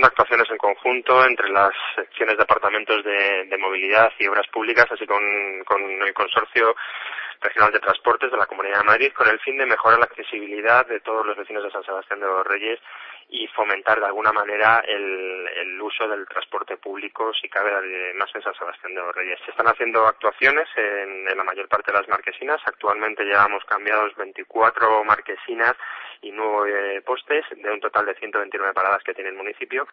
haciendo actuaciones en conjunto entre las secciones departamentos de movilidad y obras públicas, así con el consorcio regional de transportes de la Comunidad de Madrid, con el fin de mejorar la accesibilidad de todos los vecinos de San Sebastián de los Reyes y fomentar de alguna manera el uso del transporte público, si cabe, más en San Sebastián de los Reyes. Se están haciendo actuaciones en la mayor parte de las marquesinas. Actualmente llevamos cambiados 24 marquesinas y 9 postes, de un total de 129 paradas que tiene el municipio.